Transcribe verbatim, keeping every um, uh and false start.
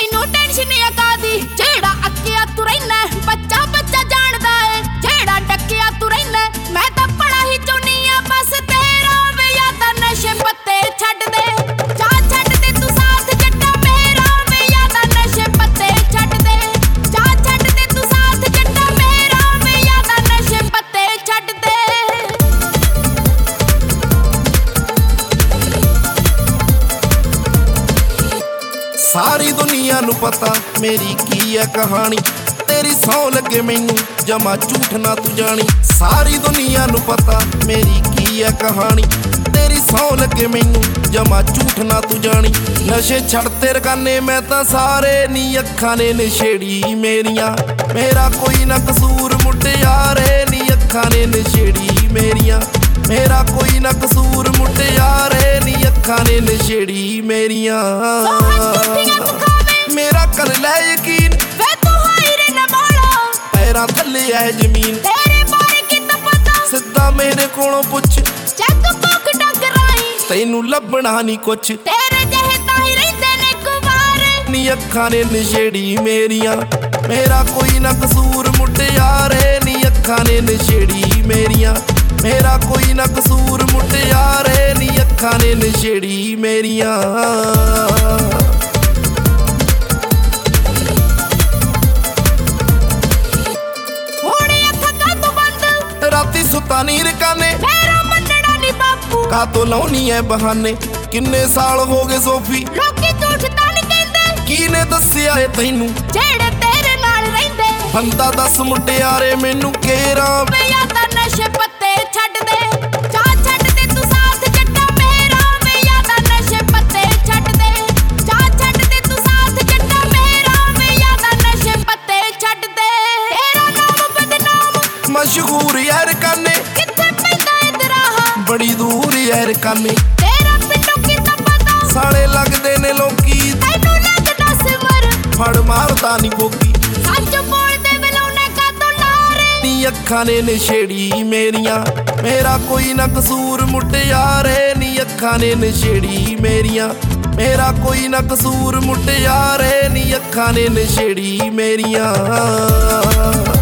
ਤੈਨੂੰ ਟੈਨਸ਼ਨ ਆ ਕਾਦੀ ਜਿਹੜਾ ਅੱਕਿਆ ਤੂੰ ਰਹਿਣਾ ਬੱਚਾ ਬੱਚਾ ਜਾਣਦਾ ਏ ਜਿਹੜਾ ਡੱਕਿਆ ਤੂੰ ਰਹਿਣਾ ਮੈਂ ਤਾਂ ਬੜਾ ਹੀ ਚਾਹੁੰਦੀ ਆ ਬਸ ਤੇਰਾ ਵੇ ਯਾਦਾਂ ਨਸ਼ੇ ਪੱਤੇ ਛੱਡ ਦੇ ਜਾ ਛੱਡ ਦੇ ਤੂੰ ਸਾਥ ਜੱਟਾ ਮੇਰਾ ਵੇ ਯਾਦਾਂ ਨਸ਼ੇ ਪੱਤੇ ਛੱਡ ਦੇ ਜਾ ਛੱਡ ਦੇ ਤੂੰ ਸਾਥ ਜੱਟਾ ਮੇਰਾ ਵੇ ਯਾਦਾਂ ਨਸ਼ੇ ਪੱਤੇ ਛੱਡ ਦੇ सारी दुनिया नू पता मेरी की है कहानी तेरी सौ लगे मैनू जमा झूठ ना तू जानी सारी दुनिया नू पता मेरी की है कहानी तेरी सौ लगे मैनू जमा झूठ ना तू जानी नशे छड़ते रकाने मैं तां सारे नी अखां ने नशेड़ी मेरियां मेरा कोई ना कसूर मुटियारे नी अखां ने नशेड़ी मेरियां मेरा कोई ना कसूर मुटियारे नी अखां ने नशेड़ी मेरियां मेरा कर ले यकीन वे तू हायरे न बाला पैरां थल्ले है जमीन तेरे बारे की तो पता सिद्धा मेरे कोलों पुछ चेक बुक डगराई तैनू लभना नहीं कुछ तेरे जहे ताही रहिंदे ने कुवारे नी अखां ने नशेड़ी मेरियां मेरा कोई ना कसूर मुटियारे नी अखां ने नशेड़ी मेरियां मेरा कोई ना कसूर मुटियारे नी अखां ने नशेड़ी मेरियां राती सुता नी रकाने मेरा मनड़ा नी बापू का तो लाउनी है बहाने किन्ने साल हो गए सोफी लोकी झूठ तां नी कहंदे कीने दस्सिया है तैनू जेड़े तेरे नाल रहिंदे बंदा दस मुटियारे मैनू केरा वे यादां नशे पत्ते छड्ड दे जा छड्ड दे तू साथ जट्टा मेरा वे यादां नशे पत्ते छड्ड दे जा छड्ड दे तू साथ जट्टा मेरा वे यादां नशे पत्ते छड्ड दे तेरा नाम बदनाम मशहूर यार काने किथे पैंदा इधराहा बड़ी दूर यार काने तेरा पिंडों की तो पता साले लगदे ने लोकी तैनू लगदा सिमर फड़ मारदा नी कोकी सच बोलदे बिलौने का तो लारे नी अखां ने नशेड़ी मेरियां मेरा कोई ना कसूर मुटियारे नी अखां ने नशेड़ी मेरियां मेरा कोई ना कसूर मुटियारे नी अखां ने नशेड़ी मेरियां